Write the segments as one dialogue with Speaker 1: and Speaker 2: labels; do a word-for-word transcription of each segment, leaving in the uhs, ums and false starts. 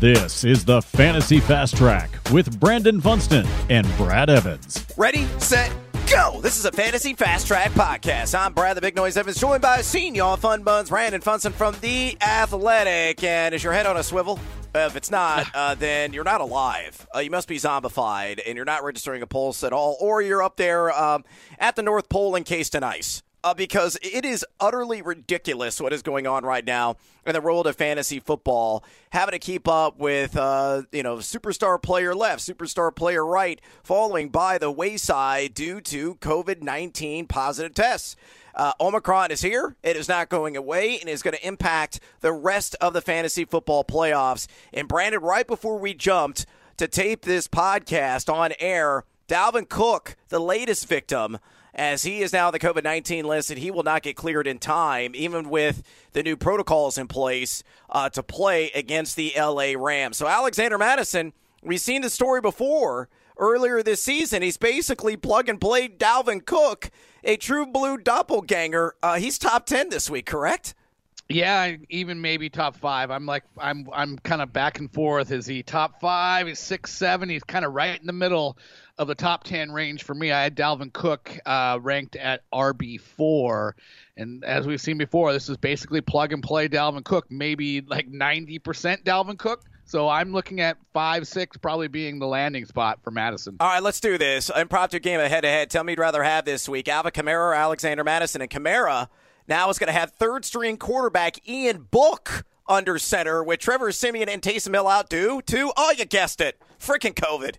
Speaker 1: This is the Fantasy Fast Track with Brandon Funston and Brad Evans.
Speaker 2: Ready, set, go! This is a Fantasy Fast Track podcast. I'm Brad the Big Noise Evans, joined by Senior Fun Buns, Brandon Funston from The Athletic. And is your head on a swivel? Uh, if it's not, uh, then you're not alive. Uh, you must be zombified, and you're not registering a pulse at all, or you're up there um, at the North Pole encased in ice. Uh, because it is utterly ridiculous what is going on right now in the world of fantasy football. Having to keep up with, uh, you know, superstar player left, superstar player right, falling by the wayside due to covid nineteen positive tests. Uh, Omicron is here. It is not going away and is going to impact the rest of the fantasy football playoffs. And Brandon, right before we jumped to tape this podcast on air, Dalvin Cook, the latest victim, as he is now on the covid nineteen list, and he will not get cleared in time, even with the new protocols in place uh, to play against the L A Rams. So Alexander Mattison, we've seen the story before earlier this season. He's basically plug and play Dalvin Cook, a true blue doppelganger. Uh, he's top ten this week, correct?
Speaker 3: Yeah, even maybe top five. I'm like, I'm, I'm kind of back and forth. Is he top five? He's six, seven. He's kind of right in the middle of the top ten range for me. I had Dalvin Cook uh, ranked at R B four. And as we've seen before, this is basically plug and play Dalvin Cook, maybe like ninety percent Dalvin Cook. So I'm looking at five, six probably being the landing spot for Madison.
Speaker 2: All right, let's do this. Impromptu game of head-to-head. Tell me you'd rather have this week, Alvin Kamara or Alexander Mattison. And Kamara now is going to have third-string quarterback Ian Book under center with Trevor Siemian and Taysom Hill out due to, oh, you guessed it, freaking COVID.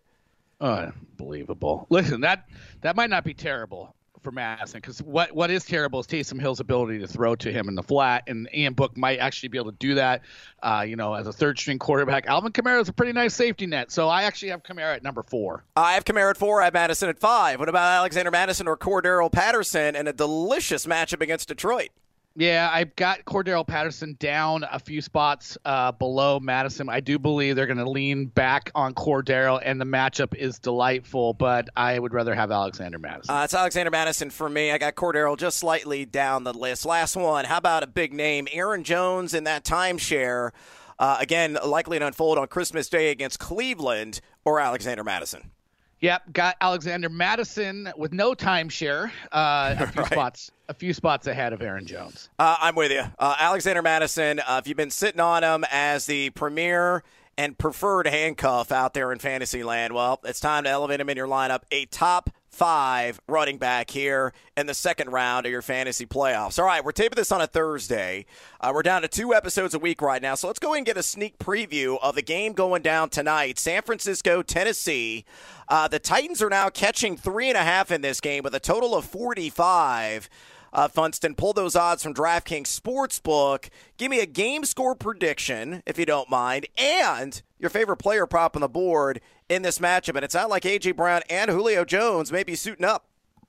Speaker 3: Unbelievable. Listen, that that might not be terrible for Madison, because what, what is terrible is Taysom Hill's ability to throw to him in the flat, and Ian Book might actually be able to do that, uh, you know, as a third-string quarterback. Alvin Kamara is a pretty nice safety net, so I actually have Kamara at number four.
Speaker 2: I have Kamara at four. I have Madison at five. What about Alexander Mattison or Cordero Patterson and a delicious matchup against Detroit?
Speaker 3: Yeah, I've got Cordero Patterson down a few spots uh, below Madison. I do believe they're going to lean back on Cordero, and the matchup is delightful, but I would rather have Alexander Mattison.
Speaker 2: Uh, it's Alexander Mattison for me. I got Cordero just slightly down the list. Last one, how about a big name? Aaron Jones in that timeshare, uh, again, likely to unfold on Christmas Day against Cleveland, or Alexander Mattison?
Speaker 3: Yep, got Alexander Mattison with no timeshare, uh, a few
Speaker 2: right.
Speaker 3: spots, a few spots ahead of Aaron Jones.
Speaker 2: Uh, I'm with you, uh, Alexander Mattison. Uh, if you've been sitting on him as the premier and preferred handcuff out there in Fantasyland, well, it's time to elevate him in your lineup. A top five running back here in the second round of your fantasy playoffs. All right, we're taping this on a Thursday. Uh, we're down to two episodes a week right now, so let's go ahead and get a sneak preview of the game going down tonight. San Francisco, Tennessee. Uh, the Titans are now catching three and a half in this game with a total of forty-five. Uh, Funston, pull those odds from DraftKings Sportsbook. Give me a game score prediction, if you don't mind, and your favorite player prop on the board in this matchup. And it's not like A J. Brown and Julio Jones may be suiting up.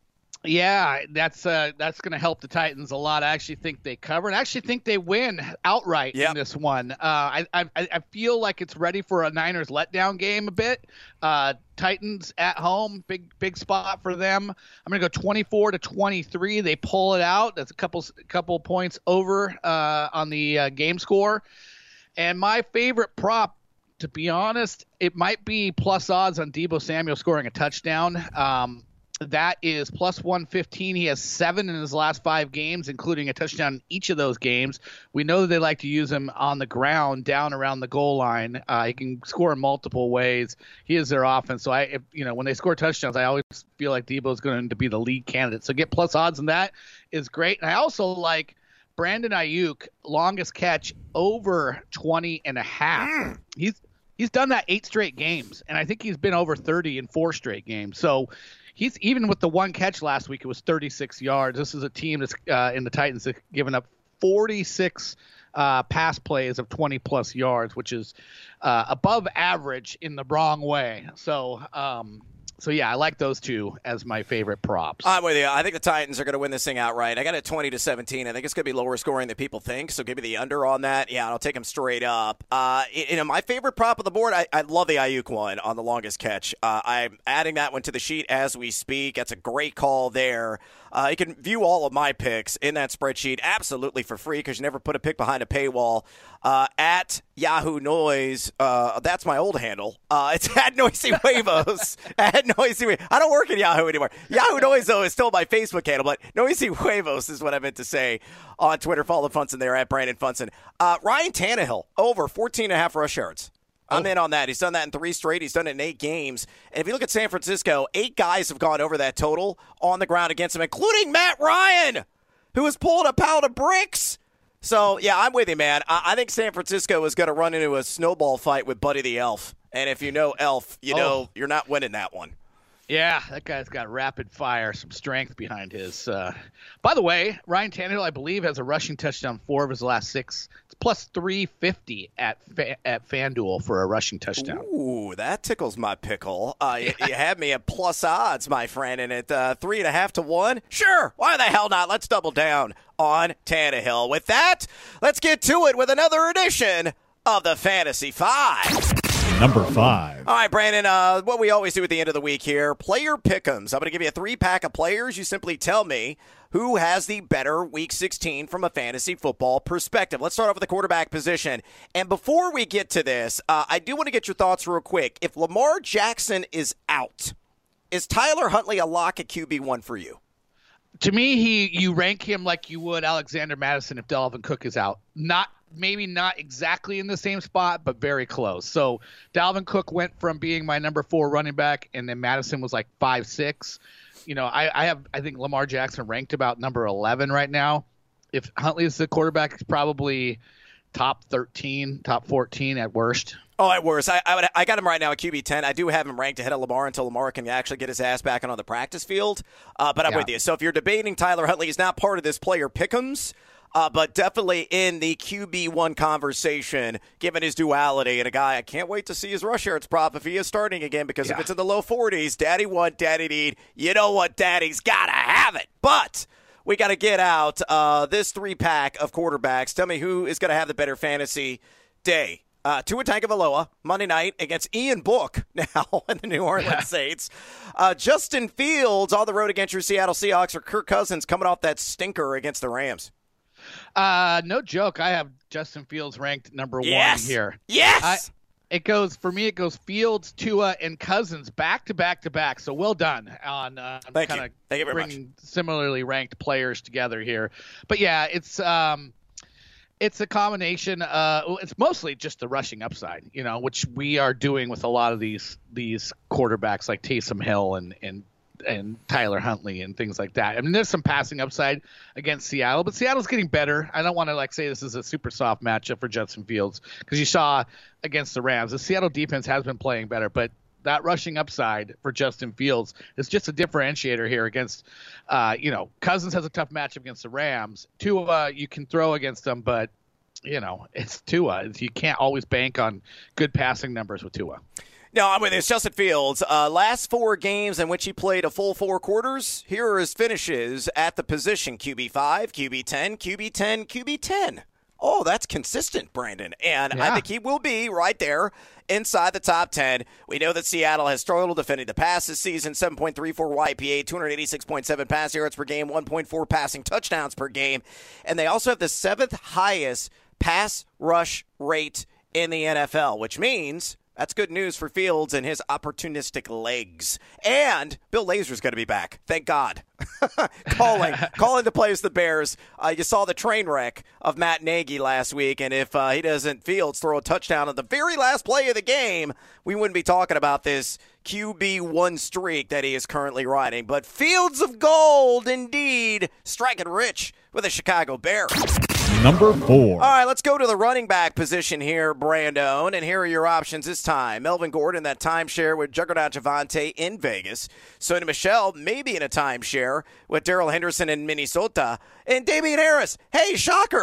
Speaker 3: Yeah, that's uh, that's going to help the Titans a lot. I actually think they cover, and I actually think they win outright yep. in this one. Uh, I, I I feel like it's ready for a Niners letdown game a bit. Uh, Titans at home, big big spot for them. I'm going to go twenty-four to twenty-three. They pull it out. That's a couple couple points over uh, on the uh, game score. And my favorite prop, to be honest, it might be plus odds on Deebo Samuel scoring a touchdown. Um, That is plus one fifteen. He has seven in his last five games, including a touchdown in each of those games. We know that they like to use him on the ground, down around the goal line. Uh, he can score in multiple ways. He is their offense. So I, if, you know, when they score touchdowns, I always feel like Deebo is going to be the lead candidate. So get plus odds on that is great. And I also like Brandon Ayuk, longest catch over twenty and a half. Mm. He's he's done that eight straight games, and I think he's been over thirty in four straight games. So he's even with the one catch last week, it was thirty-six yards. This is a team that's uh, in the Titans that's given up forty-six uh, pass plays of twenty plus yards, which is uh, above average in the wrong way. So um, So, yeah, I like those two as my favorite props.
Speaker 2: I'm with you. I think the Titans are going to win this thing outright. I got it twenty to seventeen. I think it's going to be lower scoring than people think, so give me the under on that. Yeah, I'll take them straight up. Uh, you know, my favorite prop of the board, I, I love the Ayuk one on the longest catch. Uh, I'm adding that one to the sheet as we speak. That's a great call there. Uh, you can view all of my picks in that spreadsheet absolutely for free because you never put a pick behind a paywall. Uh, at Yahoo Noise, uh, that's my old handle. Uh, it's at Noisy Huevos. At Noisy Huevos. I don't work at Yahoo anymore. Yahoo Noise, though, is still my Facebook handle, but Noisy Huevos is what I meant to say on Twitter. Follow Funson there at Brandon Funson. Uh, Ryan Tannehill, over fourteen and a half rush yards. I'm oh. in on that. He's done that in three straight. He's done it in eight games. And if you look at San Francisco, eight guys have gone over that total on the ground against him, including Matt Ryan, who has pulled a pound of bricks. So, yeah, I'm with you, man. I, I think San Francisco is going to run into a snowball fight with Buddy the Elf. And if you know Elf, you oh. know you're not winning that one.
Speaker 3: Yeah, that guy's got rapid fire, some strength behind his. Uh... By the way, Ryan Tannehill, I believe, has a rushing touchdown four of his last six. It's plus three fifty at fa- at FanDuel for a rushing touchdown.
Speaker 2: Ooh, that tickles my pickle. Uh, you, you had me at plus odds, my friend, and at uh, three and a half to one. Sure, why the hell not? Let's double down on Tannehill. With that, let's get to it with another edition of the Fantasy Five.
Speaker 1: Number five.
Speaker 2: All right, Brandon, uh, what we always do at the end of the week here, player pick'ems. I'm going to give you a three-pack of players. You simply tell me who has the better Week sixteen from a fantasy football perspective. Let's start off with the quarterback position. And before we get to this, uh, I do want to get your thoughts real quick. If Lamar Jackson is out, is Tyler Huntley a lock at Q B one for you?
Speaker 3: To me, he you rank him like you would Alexander Madison if Dalvin Cook is out. Not Maybe not exactly in the same spot, but very close. So Dalvin Cook went from being my number four running back, and then Madison was like five, six. You know, I, I have I think Lamar Jackson ranked about number eleven right now. If Huntley is the quarterback, it's probably top thirteen, top fourteen at worst.
Speaker 2: Oh, at worst. I I, would, I got him right now at Q B ten. I do have him ranked ahead of Lamar until Lamar can actually get his ass back on the practice field. Uh, but I'm yeah. with you. So if you're debating Tyler Huntley, he's not part of this player pick'ems. Uh, but definitely in the Q B one conversation, given his duality, and a guy I can't wait to see his rush yards prop if he is starting again, because yeah. if it's in the low forties, daddy want, daddy need, you know what, daddy's got to have it. But we got to get out uh, this three-pack of quarterbacks. Tell me who is going to have the better fantasy day. Uh, Tua Tagovailoa, Monday night against Ian Book now in the New Orleans yeah. Saints. Uh, Justin Fields on the road against your Seattle Seahawks, or Kirk Cousins coming off that stinker against the Rams.
Speaker 3: Uh, no joke. I have Justin Fields ranked number
Speaker 2: yes.
Speaker 3: one here.
Speaker 2: Yes.
Speaker 3: I, it goes for me. It goes Fields, Tua, and Cousins back to back to back. So well done on uh, kind of bringing similarly ranked players together here. But yeah, it's um, it's a combination. Uh, it's mostly just the rushing upside, you know, which we are doing with a lot of these these quarterbacks like Taysom Hill and and. and Tyler Huntley and things like that. I mean, there's some passing upside against Seattle, but Seattle's getting better. I don't want to like say this is a super soft matchup for Justin Fields because you saw against the Rams, the Seattle defense has been playing better, but that rushing upside for Justin Fields is just a differentiator here against, uh, you know, Cousins has a tough matchup against the Rams. Tua, you can throw against them, but you know, it's Tua. You can't always bank on good passing numbers with Tua.
Speaker 2: No, I'm with you. It's Justin Fields. Uh, last four games in which he played a full four quarters, here are his finishes at the position. Q B five, Q B ten, Q B ten, Q B ten. Oh, that's consistent, Brandon. And yeah. I think he will be right there inside the top ten. We know that Seattle has struggled defending the pass this season, seven point three four Y P A, two eighty-six point seven pass yards per game, one point four passing touchdowns per game. And they also have the seventh highest pass rush rate in the N F L, which means that's good news for Fields and his opportunistic legs. And Bill Lazor's going to be back. Thank God. calling calling to play as the Bears. Uh, you saw the train wreck of Matt Nagy last week, and if uh, he doesn't, Fields, throw a touchdown on the very last play of the game, we wouldn't be talking about this Q B one streak that he is currently riding. But Fields of gold, indeed, striking rich with the Chicago Bears.
Speaker 1: Number four.
Speaker 2: All right, let's go to the running back position here, Brandon. And here are your options this time. Melvin Gordon, that timeshare with Juggernaut Javonte in Vegas. Sony Michel, maybe in a timeshare with Darrell Henderson in Minnesota. And Damian Harris, hey, shocker,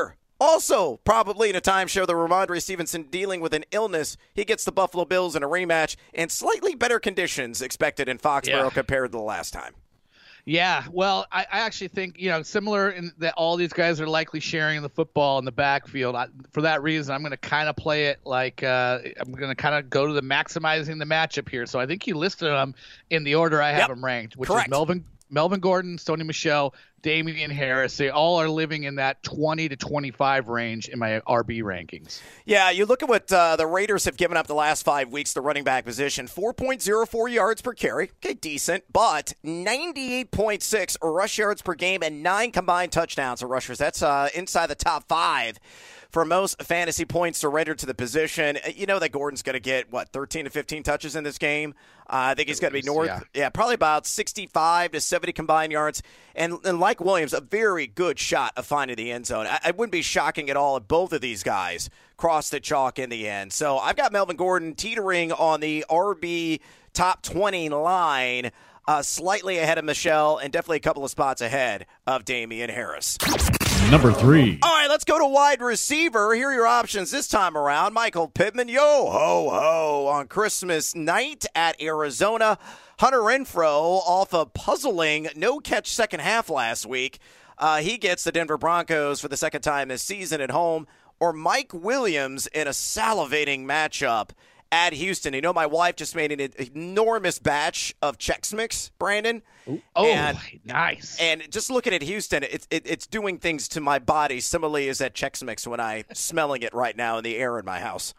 Speaker 2: Also, probably in a timeshare, the Ramondre Stevenson dealing with an illness. He gets the Buffalo Bills in a rematch in slightly better conditions expected in Foxborough yeah. compared to the last time.
Speaker 3: Yeah, well, I, I actually think, you know, similar in that all these guys are likely sharing the football in the backfield. I, for that reason, I'm going to kind of play it like uh, I'm going to kind of go to the maximizing the matchup here. So I think you listed them in the order I have yep. them ranked, which
Speaker 2: Correct.
Speaker 3: is Melvin Melvin Gordon, Sony Michel, Damian Harris. They all are living in that twenty to twenty-five range in my R B rankings.
Speaker 2: Yeah, you look at what uh, the Raiders have given up the last five weeks, the running back position, four point oh four yards per carry. Okay, decent, but ninety-eight point six rush yards per game and nine combined touchdowns for rushers. That's uh, inside the top five for most fantasy points surrendered to the position. You know that Gordon's going to get, what, thirteen to fifteen touches in this game? Uh, I think he's going to be north, yeah. yeah, probably about sixty-five to seventy combined yards. And, and like Williams, a very good shot of finding the end zone. I, I wouldn't be shocking at all if both of these guys cross the chalk in the end. So I've got Melvin Gordon teetering on the R B top twenty line, uh, slightly ahead of Michelle and definitely a couple of spots ahead of Damian Harris.
Speaker 1: Number three.
Speaker 2: All right, let's go to wide receiver. Here are your options this time around. Michael Pittman, yo ho ho, on Christmas night at Arizona. Hunter Renfrow off a puzzling no-catch second half last week. Uh, he gets the Denver Broncos for the second time this season at home. Or Mike Williams in a salivating matchup at Houston. You know, my wife just made an enormous batch of Chex Mix, Brandon.
Speaker 3: Oh,
Speaker 2: and,
Speaker 3: nice.
Speaker 2: And just looking at Houston, it, it, it's doing things to my body similarly as that Chex Mix when I'm smelling it right now in the air in my house.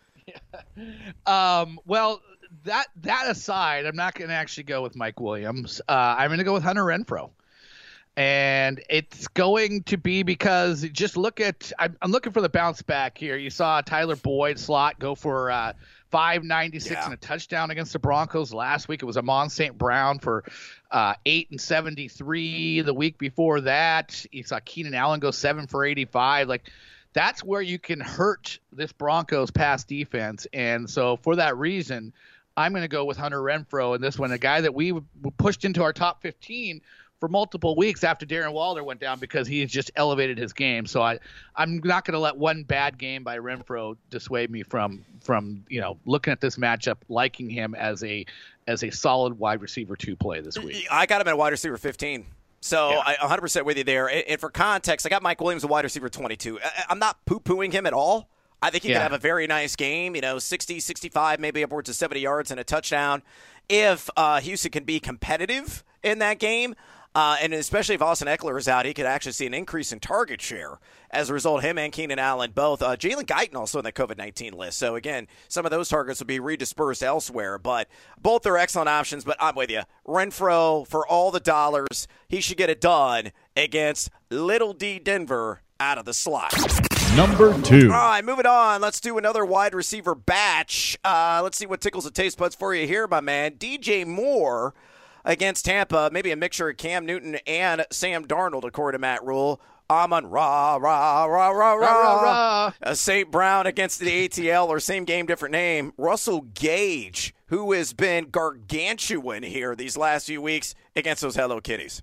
Speaker 3: Yeah. Um, well, that that aside, I'm not going to actually go with Mike Williams. Uh, I'm going to go with Hunter Renfrow. And it's going to be because just look at I'm, I'm looking for the bounce back here. You saw Tyler Boyd slot go for uh, five ninety-six yeah. and a touchdown against the Broncos last week. It was Amon Saint Brown for uh, eight and seventy-three the week before that. You saw Keenan Allen go seven for eighty-five. Like, that's where you can hurt this Broncos pass defense. And so for that reason, I'm going to go with Hunter Renfrow in this one, a guy that we pushed into our top fifteen for multiple weeks after Darren Waller went down because he just elevated his game. So I, I'm not going to let one bad game by Renfrow dissuade me from, from, you know, looking at this matchup, liking him as a, as a solid wide receiver two play this week.
Speaker 2: I got him at wide receiver fifteen. So
Speaker 3: yeah.
Speaker 2: I one hundred percent with you there. And for context, I got Mike Williams a wide receiver twenty-two. I'm not poo-pooing him at all. I think he yeah. could have a very nice game, you know, sixty, sixty-five, maybe upwards of seventy yards and a touchdown. If uh, Houston can be competitive in that game, uh, and especially if Austin Eckler is out, he could actually see an increase in target share. As a result, him and Keenan Allen both. Uh, Jalen Guyton also in the covid nineteen list. So, again, some of those targets will be redispersed elsewhere. But both are excellent options. But I'm with you. Renfrow, for all the dollars, he should get it done against Little D Denver out of the slot.
Speaker 1: Number two.
Speaker 2: All right, moving on. Let's do another wide receiver batch. Uh, let's see what tickles the taste buds for you here, my man. D J Moore against Tampa. Maybe a mixture of Cam Newton and Sam Darnold, according to Matt Rule. Amon Ra, Ra, Ra, Ra, Ra,
Speaker 3: Ra, Ra.
Speaker 2: Uh, Saint Brown against the A T L, or same game, different name. Russell Gage, who has been gargantuan here these last few weeks against those Hello Kitties.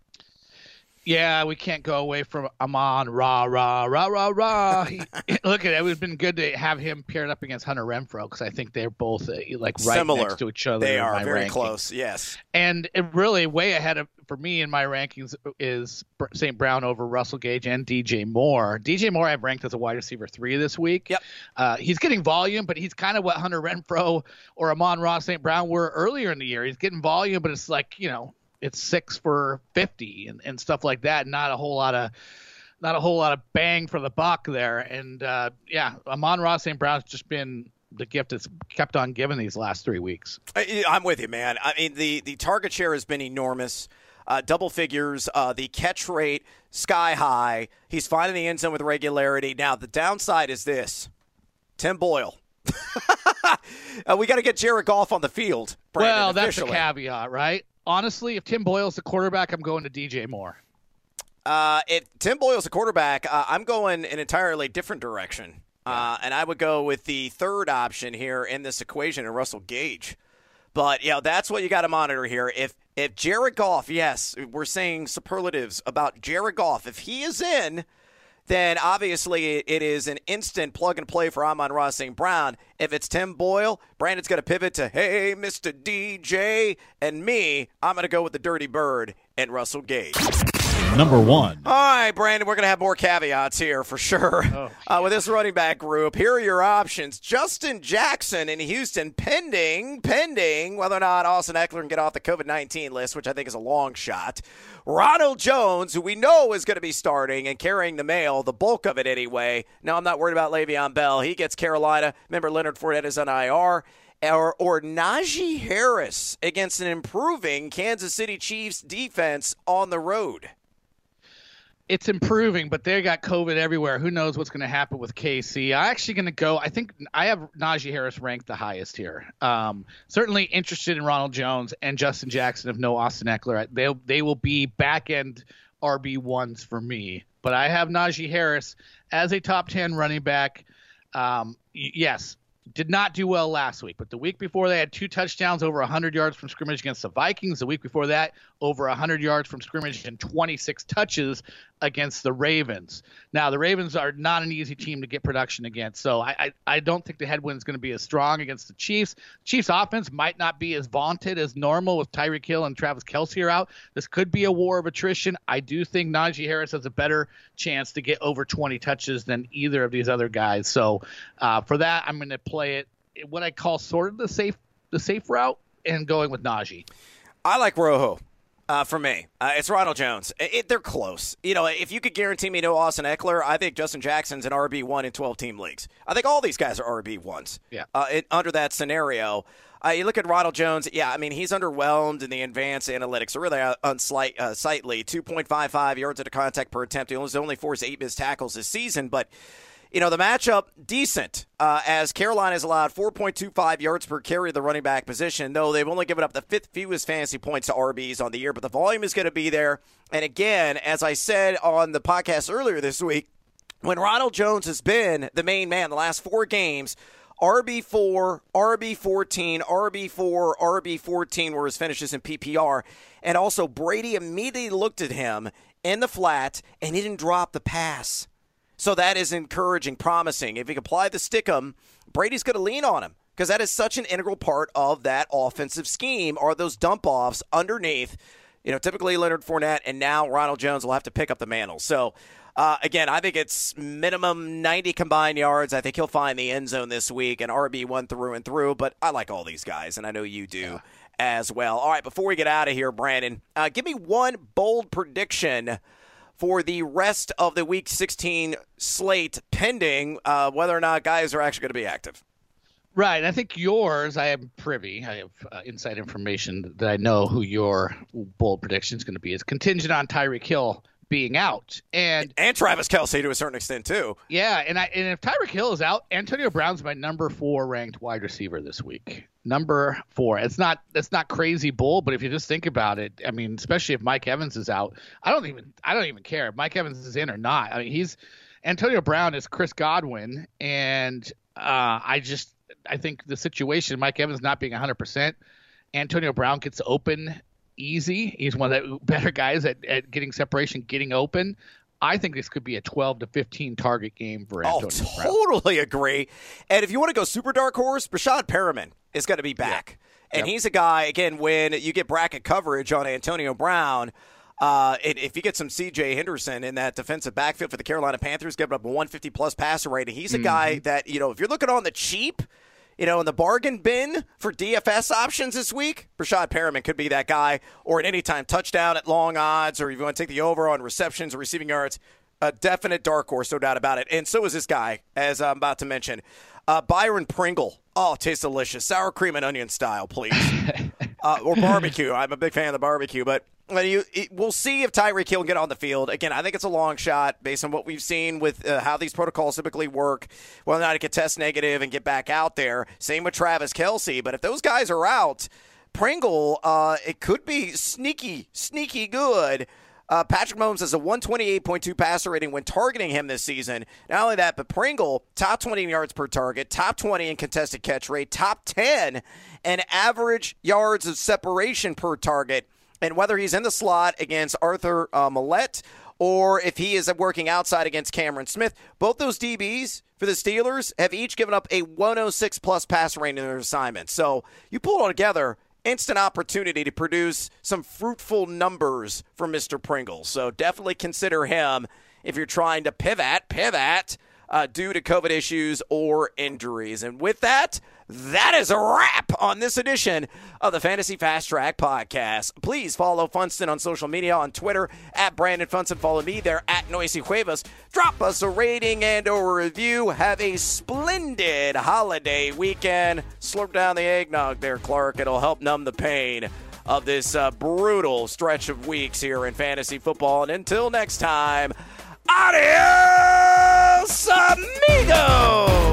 Speaker 3: Yeah, we can't go away from Amon Ra, Ra, Ra, Ra, Ra. He, look at it. It would have been good to have him paired up against Hunter Renfrow because I think they're both uh, like right
Speaker 2: Similar.
Speaker 3: next to each other.
Speaker 2: They
Speaker 3: in
Speaker 2: are
Speaker 3: my
Speaker 2: very
Speaker 3: rankings.
Speaker 2: close, yes.
Speaker 3: And it really way ahead of for me in my rankings is Saint Brown over Russell Gage and D J Moore. D J Moore I've ranked as a wide receiver three this week.
Speaker 2: Yep.
Speaker 3: Uh, he's getting volume, but he's kind of what Hunter Renfrow or Amon Ra Saint Brown were earlier in the year. He's getting volume, but it's like, you know, it's six for fifty and, and stuff like that. Not a whole lot of, not a whole lot of bang for the buck there. And uh, yeah, Amon Ra Saint Brown's just been the gift that's kept on giving these last three weeks.
Speaker 2: I, I'm with you, man. I mean, the, the target share has been enormous. Uh, double figures, uh, the catch rate sky high. He's finding the end zone with regularity. Now, the downside is this: Tim Boyle. uh, we got to get Jared Goff on the field. Brandon,
Speaker 3: well, that's
Speaker 2: officially.
Speaker 3: a caveat, right? Honestly, if Tim Boyle's the quarterback, I'm going to D J Moore.
Speaker 2: Uh, if Tim Boyle's the quarterback, uh, I'm going an entirely different direction.
Speaker 3: Yeah.
Speaker 2: Uh, and I would go with the third option here in this equation, in Russell Gage. But, you know, that's what you got to monitor here. If if Jared Goff, yes, we're saying superlatives about Jared Goff. If he is in, then obviously it is an instant plug-and-play for Amon-Ra Saint Brown. If it's Tim Boyle, Brandon's going to pivot to, hey, Mister D J, and me, I'm going to go with the Dirty Bird and Russell Gage.
Speaker 1: Number one.
Speaker 2: All right, Brandon, we're going to have more caveats here for sure. Oh. Uh, with this running back group, here are your options. Justin Jackson in Houston, pending, pending whether or not Austin Ekeler can get off the covid nineteen list, which I think is a long shot. Ronald Jones, who we know is going to be starting and carrying the mail, the bulk of it anyway. No, I'm not worried about Le'Veon Bell. He gets Carolina. Remember, Leonard Fournette is on I R. Or, or Najee Harris against an improving Kansas City Chiefs defense on the road.
Speaker 3: It's improving, but they got COVID everywhere. Who knows what's going to happen with K C? I'm actually going to go. I think I have Najee Harris ranked the highest here. Um, certainly interested in Ronald Jones and Justin Jackson if no Austin Ekeler. They they will be back end R B ones for me. But I have Najee Harris as a top ten running back. Um, yes. Did not do well last week, but the week before they had two touchdowns, over one hundred yards from scrimmage against the Vikings. The week before that, over one hundred yards from scrimmage and twenty-six touches against the Ravens. Now, the Ravens are not an easy team to get production against, so I I, I don't think the headwind is going to be as strong against the Chiefs. Chiefs offense might not be as vaunted as normal with Tyreek Hill and Travis Kelce are out. This could be a war of attrition. I do think Najee Harris has a better chance to get over twenty touches than either of these other guys. So uh, for that, I'm going to play it what I call sort of the safe the safe route and going with Najee.
Speaker 2: I like Rojo. Uh, for me, uh, it's Ronald Jones. It, it, they're close. You know, if you could guarantee me no Austin Ekeler, I think Justin Jackson's an R B one in twelve-team leagues. I think all these guys are R B ones.
Speaker 3: Yeah.
Speaker 2: Uh, it, under that scenario, uh, you look at Ronald Jones. Yeah, I mean he's underwhelmed in the advanced analytics. They're really unsightly. Uh, sightly. two point five five yards at a contact per attempt. He only, only forced eight missed tackles this season, but. You know, the matchup, decent, uh, as Carolina has allowed four point two five yards per carry of the running back position, though they've only given up the fifth fewest fantasy points to R Bs on the year, but the volume is going to be there. And again, as I said on the podcast earlier this week, when Ronald Jones has been the main man the last four games, R B four, R B fourteen, R B four, R B fourteen were his finishes in P P R. And also, Brady immediately looked at him in the flat, and he didn't drop the pass. So that is encouraging, promising. If he can apply the stick-em, Brady's going to lean on him because that is such an integral part of that offensive scheme are those dump-offs underneath. You know, typically Leonard Fournette and now Ronald Jones will have to pick up the mantle. So, uh, again, I think it's minimum ninety combined yards. I think he'll find the end zone this week and R B one through and through. But I like all these guys, and I know you do yeah. as well. All right, before we get out of here, Brandon, uh, give me one bold prediction for the rest of the Week sixteen slate pending uh, whether or not guys are actually going to be active.
Speaker 3: Right. I think yours, I am privy. I have uh, inside information that I know who your bold prediction is going to be. It's contingent on Tyreek Hill being out. And
Speaker 2: and Travis Kelce to a certain extent, too.
Speaker 3: Yeah, and I and if Tyreek Hill is out, Antonio Brown's my number four ranked wide receiver this week. Number four. It's not that's not crazy bold, but if you just think about it, I mean, especially if Mike Evans is out, I don't even I don't even care if Mike Evans is in or not. I mean, he's Antonio Brown is Chris Godwin, and uh, I just I think the situation, Mike Evans not being one hundred percent, Antonio Brown gets open easy. He's one of the better guys at, at getting separation, getting open. I think this could be a twelve to fifteen target game for Antonio
Speaker 2: oh,
Speaker 3: Brown.
Speaker 2: Totally agree. And if you want to go super dark horse, Rashad Perriman is going to be back. Yeah. And yep. he's a guy, again, when you get bracket coverage on Antonio Brown, uh, if you get some C J Henderson in that defensive backfield for the Carolina Panthers, giving up a one fifty plus passer rating, he's a mm-hmm. guy that, you know, if you're looking on the cheap, you know, in the bargain bin for D F S options this week, Rashad Perriman could be that guy, or an anytime touchdown at long odds, or if you want to take the over on receptions or receiving yards, a definite dark horse, no doubt about it. And so is this guy, as I'm about to mention. Uh, Byron Pringle. Oh, it tastes delicious. Sour cream and onion style, please. uh, or barbecue. I'm a big fan of the barbecue, but you, it, we'll see if Tyreek Hill can get on the field. Again, I think it's a long shot based on what we've seen with uh, how these protocols typically work, whether or not he can test negative and get back out there. Same with Travis Kelce. But if those guys are out, Pringle, uh, it could be sneaky, sneaky good. Uh, Patrick Mahomes has a one twenty-eight point two passer rating when targeting him this season. Not only that, but Pringle, top twenty yards per target, top twenty in contested catch rate, top ten in average yards of separation per target. And whether he's in the slot against Arthur uh, Millette or if he is working outside against Cameron Smith. Both those D Bs for the Steelers have each given up a one oh six plus pass rating in their assignments. So you pull it all together, instant opportunity to produce some fruitful numbers for Mister Pringle. So definitely consider him if you're trying to pivot, pivot uh, due to COVID issues or injuries. And with that, that is a wrap on this edition of the Fantasy Fast Track Podcast. Please follow Funston on social media, on Twitter, at Brandon Funston. Follow me there, at Noisy Cuevas. Drop us a rating and a review. Have a splendid holiday weekend. Slurp down the eggnog there, Clark. It'll help numb the pain of this uh, brutal stretch of weeks here in fantasy football. And until next time, adios, amigos!